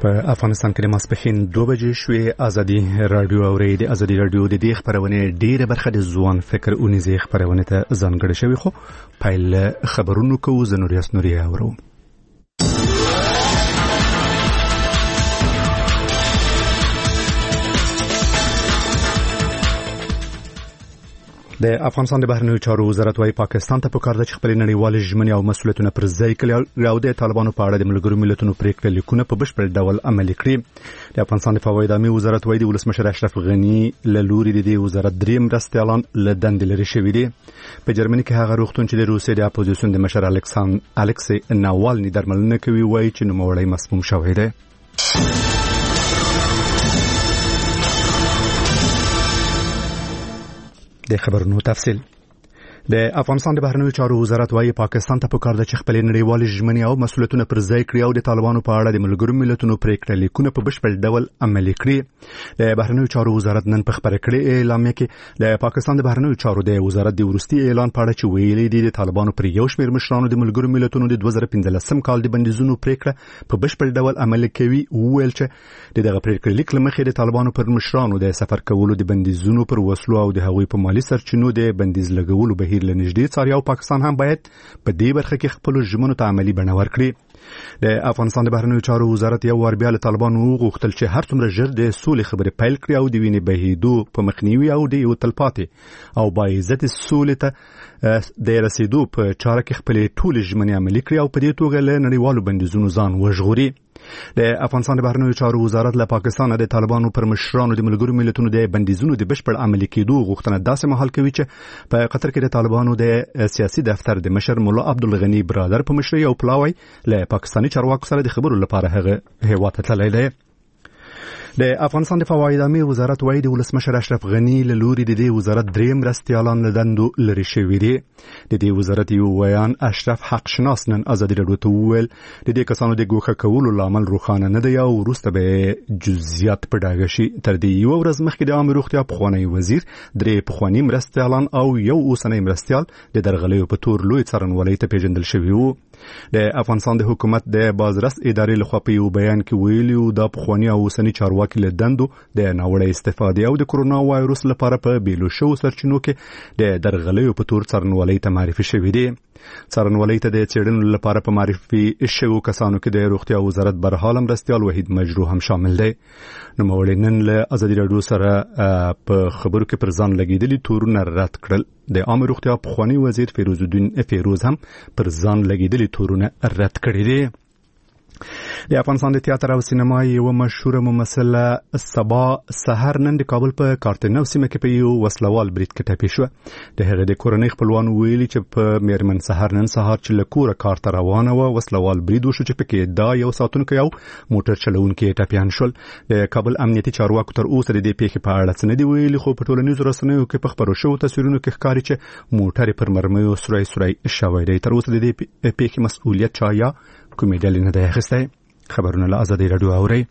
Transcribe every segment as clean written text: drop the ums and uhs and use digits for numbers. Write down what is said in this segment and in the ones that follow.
په افغانستان کې د ماسپښین 2 بجې شوې. ازادي رادیو اوري د ازادي رادیو د دې خبرونه ډیره برخه د ځوان فکر اونیزه خبرونه ته ځانګړې شوی، خو پایل خبرونو کوو زنوریاس نوریا اورو. د افغانستان د بهرنیو چارو وزارت وايي پاکستان ته پکار ده چې خپل نړیوال ژمنې او مسؤلیتونه پر ځای کړي او د طالبانو په اړه د ملګرو ملتونو پریکړې لیکونه په بشپړ ډول عملي کړي. د افغانستان د فواید عامه وزارت وايي د ولسمشر اشرف غنی له لوري د دې وزارت دریم مرستیالان له دندې لري شوی دي. په جرمني کې هغه روغتون چې د روسیې د اپوزیسیون د مشر الکسی ناوالني درملنه کوي وايي چې نوموړی مسموم شوی دی. د خبرونو تفصیل. د افغانستان د بهرنیو چارو وزارت وايي پاکستان ته پکار ده چې خپل نړیوال ژمنې او مسؤلیتونه پر ځای کړي او د طالبانو په اړه د ملګرو ملتونو پریکړې لیکونه په بشپړ ډول عملي کړي. د بهرنیو چارو وزارت نن په خبره کړې اعلامیه کې د پاکستان د بهرنیو چارو د وزارت د ورستي اعلان په اړه چې ویلي دي د طالبانو پر یو شمېر مشرانو د ملګرو ملتونو د 2015 کال د بندیزونو پریکړه په بشپړ ډول عملي کوي. ویل چې دغه پریکړې لیک لمخې د طالبانو پر مشرانو د سفر کولو د بندیزونو پر وسلو او د هغوی په مالی سرچینو د بندیز لګولو بهیر لنږدې څاري او پاکستان هم باید په دې برخه کې خپل ژمنو ته عملي بڼه ورکړي. د افغانستان د بهرنیو چارو وزارت یو ور بیا له طالبانو غوښتل چې هر څومره ژر د سولې خبرې پیل کړي او د وینې بهیدو په مخنیوي او د یو تلپاتې او باعزت سولې ته د رسیدو په چاره کې خپل ټول ژمنې عملي کړي او په دې توګه له نړیوالو بندیزونو ځان وژغوري. د افغانستان د بهرنیو چارو وزارت له پاکستان د طالبانو پر مشرانو د ملګرو ملتونو د بندیزونو د بشپړ عملي کېدو غوښتنه داسې مهال کوي چې په قطر کې د طالبانو د سیاسي دفتر د مشر مولا عبدالغنی برادر په مشرۍ او پلاوی له پاکستاني چارواکو سره د خبرو لپاره هغه هیواد ته تللی دی. د افغانستان د فواید عامه وزارت وايي د ولسمشر اشرف غنی له لوري د دې وزارت دریم مرستیالان له دندو لري شوی دي. د دې وزارت یو ویان اشرف حق شناس نن ازادي رادیو ته وویل د دې کسانو د ګوښه کولو لامل روښانه نه دی او وروسته به جزئیات په ډاګه شي. تر دې یو ورځ مخکې د عامه روغتیا پخوانی وزیر درې پخوانی مرستیالان او یو اوسنی مرستیال د درغلیو په تور لوی څارنوالۍ ته پیژندل شوی وو. د افغانستان د حکومت د بازرس ادارې لخوا په یو بیان کې ویلي دا پخوانی او اوسنی چارواکي له دندو د ناوړه استفادې او د کرونا وایروس لپاره په بیلو شو سرچینو کې د درغلیو په تور څارنوالۍ ته معرفي شوی دی. څارنوالۍ ته د څېړنو لپاره په معرفي شوو کسانو کې د روغتیا وزارت برحال مرستیال وحید مجروح هم شامل دی. نوموړی نن له ازادي رادیو سره په خبرو کې پر ځان لګېدلي تورونه رد کړل. د عامه روغتیا پخوانی وزیر فیروز هم پر ځان لګېدلي تورونه رد کړي دي. د افغانستان د تیاتر او سینما یو مشهور ممثله سبا سحر نن د کابل په کارتنو سیمه کې په یو وسلوال برید کې ټپي شو. د هغې د کورنۍ خپلوانو ویلي چې په میرمن سحر نن سهار چې له کوره کار ته روانه وه وسلوال برید وشو چې پکې دا یو ساتونکی او موټر چلونکی ټپیان شول. د کابل امنیتي چارواکو تر اوسه د دې پیښې په اړه څه نه دي ویلي، خو په ټولنیزو رسنیو کې په خپرو شوو تصویرونو کې ښکاري چې موټر پر مرمیو سوری شوی دی. تر اوسه د دې پیښې مسؤلیت چا یا کومې ډلې نه دی اخیستی. خبرونه له ازادي رادیو اوري.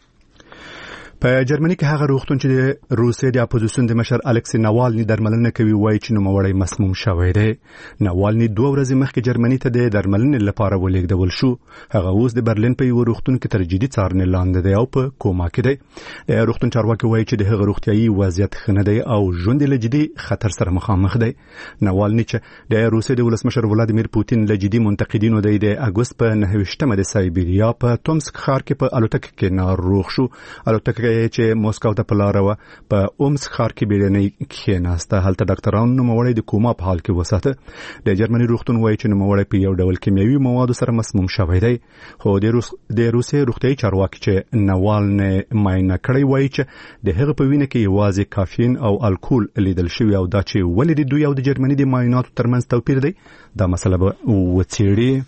په جرمني کې هغه روغتون چې د روسیې د اپوزیسیون د مشر الکسی ناوالني درملنه کوي وایي چې نوموړی مسموم شوی دی. ناوالني 2 ورځې مخکې جرمني ته د درملنې لپاره ولېږدول شو. هغه اوس د برلین په یو روغتون کې تر جدي څارنې لاندې دی او په کوما کې دی. د روغتون چارواکي وایي چې د هغه روغتیايي وضعیت ښه نه دی او ژوند یې له جدي خطر سره مخامخ دی. ناوالني چې د روسیې د ولسمشر ولادیمیر پوتین له جدي منتقدینو دی د اګوست په 9 د سایبیریا په تومسک ښار کې په الوتکه کې ناروغ شو. الوتکه چې موسکو ته په لاره وه په اومسک ښار کې بیړنۍ کښېناسته. هلته ډاکټرانو نوموړی د کوما په حال کې وساته. د جرمني روغتون وایي چې نوموړی په یو ډول کیمیاوي موادو سره مسموم شوی دی. خو د روسیې روغتیايي چارواکي چې ناوالني معاینه کړی وایي چې د هغه په وینه کې یوازې کافین او الکول لیدل شوي او دا چې ولې د دوی او د جرمني د معایناتو ترمنځ توپیر دی دا مسله به وڅېړي.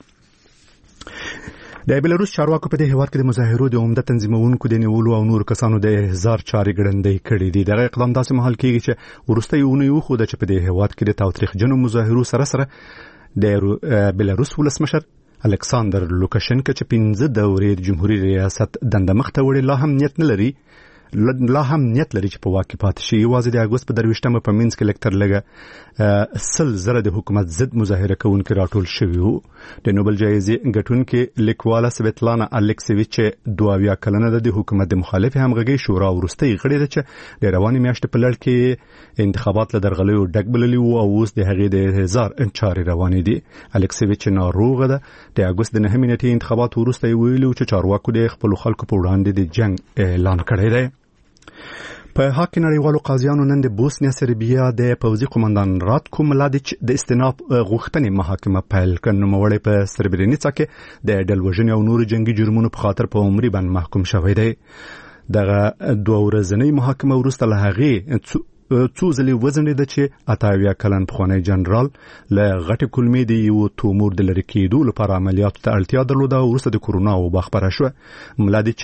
د بلاروس چارواکو په دې هیواد کې د مظاهرو د عمده تنظیمونکو د نیولو او نور کسانو د احضار چارې ګړندۍ کړې دي. دغه اقدام داسې مهال کېږي چې وروسته یې ونیو خو چې په دې هیواد کې د تاوتریخجنو مظاهرو سره د بلاروس ولسمشر الکساندر لوکاشنکا چې 15 دورې د جمهوریت ریاست دنده مخ ته وړي لا هم نیت نه لري لا هم نیت لري چې په واک کې پاتې شي. یوازې د اګوست په 23مه په منځ کې لکتر لګه 100,000 د حکومت ضد مظاهره کوونکي راټول شوي وو. د نوبل جایزې ګټونکې لیکواله سویتلانا الکسیویچ 22 کلنه د حکومت د مخالف همغږي شورا وروستۍ غړي ده چې د رواني میاشتې په لړ کې انتخابات له درغلیو ډک بللي وو او اوس د هغې د هزار چارې روانې دي. الکسیویچ ناروغه ده. د اګوست د 9 نیټې انتخابات وروسته ویلي چې چارواکو د خپل خلکو په وړاندې د جنگ اعلان کړی دی. په حق نړیوالو قاضیانو نن د بوسنیا سربیا د پوځي قومندان راتکو ملادیچ د استئناف غوښتنې محاکمه پیل کړه. نوموړی په سربرینیڅا کې د ډلوژنې او نورو جنگي جرمونو په خاطر په عمري باندې محکوم شوی دی. دغه 2 ورځنۍ محاکمه وروسته له هغې څو ځلې وزنیده چې 28 کلن پخوانی جنرال له غټې کلمې د یو تومور د لرې کېدو لپاره عملیاتو ته اړتیا درلوده او وروسته د کورونا وبا خپره شوه. ملادیچ